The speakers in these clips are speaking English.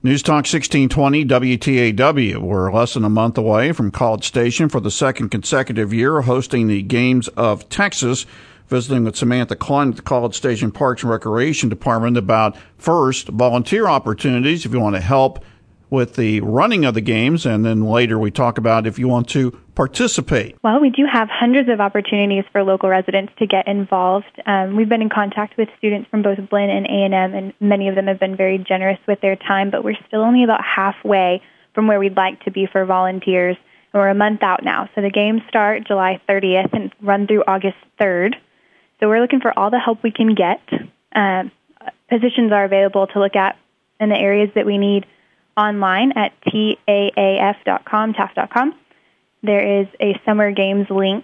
News Talk 1620 WTAW. We're less than a month away from College Station for the second consecutive year hosting the Games of Texas. Visiting with Samantha Klein at the College Station Parks and Recreation Department about, first, volunteer opportunities if you want to help with the running of the games, and then later we talk about if you want to participate. Well, we do have hundreds of opportunities for local residents to get involved. We've been in contact with students from both Blinn and A&M, and many of them have been very generous with their time, but we're still only about halfway from where we'd like to be for volunteers, and we're a month out now. So the games start July 30th and run through August 3rd. So we're looking for all the help we can get. Positions are available to look at in the areas that we need online at taaf.com, TAF.com. There is a summer games link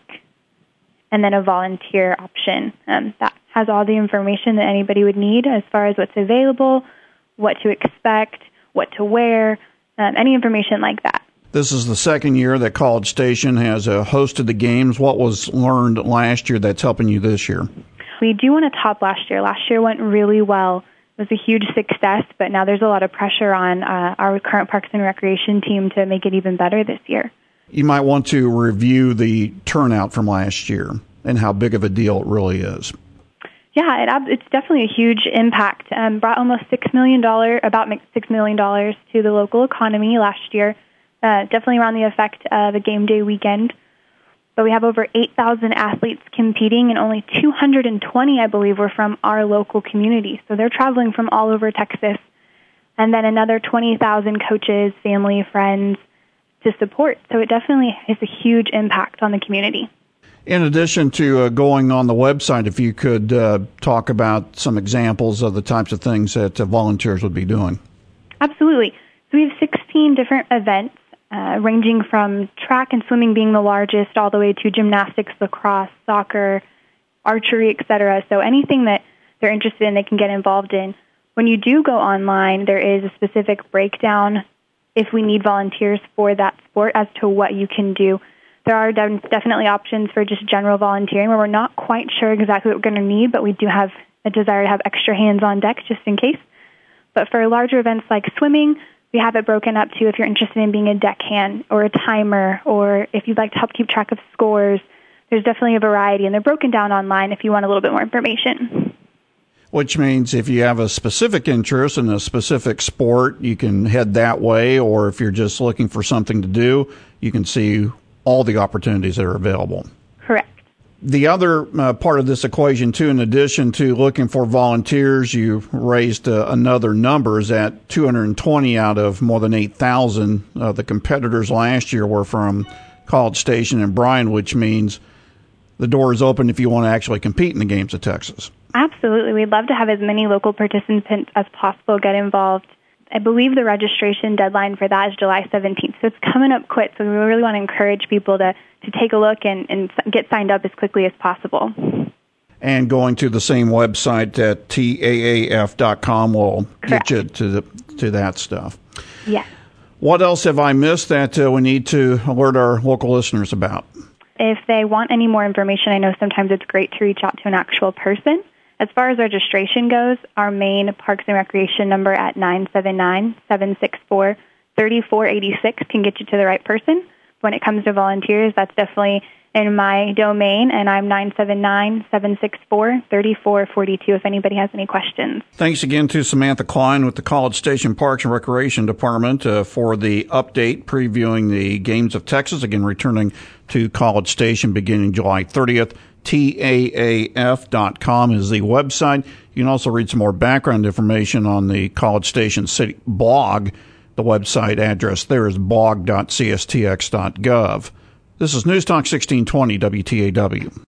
and then a volunteer option. That has all the information that anybody would need as far as what's available, what to expect, what to wear, any information like that. This is the second year that College Station has hosted the games. What was learned last year that's helping you this year? We do want to top last year. Last year went really well. It was a huge success, but now there's a lot of pressure on our current Parks and Recreation team to make it even better this year. You might want to review the turnout from last year and how big of a deal it really is. Yeah, it's definitely a huge impact. Brought almost about $6 million to the local economy last year. Definitely around the effect of a game day weekend. But we have over 8,000 athletes competing, and only 220, I believe, were from our local community. So they're traveling from all over Texas. And then another 20,000 coaches, family, friends to support. So it definitely has a huge impact on the community. In addition to going on the website, if you could talk about some examples of the types of things that volunteers would be doing. Absolutely. So we have 16 different events. Ranging from track and swimming being the largest all the way to gymnastics, lacrosse, soccer, archery, etc. So anything that they're interested in, they can get involved in. When you do go online, there is a specific breakdown if we need volunteers for that sport as to what you can do. There are definitely options for just general volunteering where we're not quite sure exactly what we're going to need, but we do have a desire to have extra hands on deck just in case. But for larger events like swimming, we have it broken up to if you're interested in being a deckhand or a timer, or if you'd like to help keep track of scores. There's definitely a variety, and they're broken down online if you want a little bit more information. Which means if you have a specific interest in a specific sport, you can head that way, or if you're just looking for something to do, you can see all the opportunities that are available. Correct. The other part of this equation, too, in addition to looking for volunteers, you raised another number, is that 220 out of more than 8,000 of the competitors last year were from College Station and Bryan, which means the door is open if you want to actually compete in the Games of Texas. Absolutely. We'd love to have as many local participants as possible get involved. I believe the registration deadline for that is July 17th, so it's coming up quick. So we really want to encourage people to take a look and get signed up as quickly as possible. And going to the same website at taaf.com will Correct. Get you to that stuff. Yes. What else have I missed that we need to alert our local listeners about? If they want any more information, I know sometimes it's great to reach out to an actual person. As far as registration goes, our main Parks and Recreation number at 979-764-3486 can get you to the right person. When it comes to volunteers, that's definitely in my domain, and I'm 979-764-3442 if anybody has any questions. Thanks again to Samantha Klein with the College Station Parks and Recreation Department for the update previewing the Games of Texas, again returning to College Station beginning July 30th. TAAF.com is the website. You can also read some more background information on the College Station City blog. The website address there is blog.cstx.gov. This is News Talk 1620 WTAW.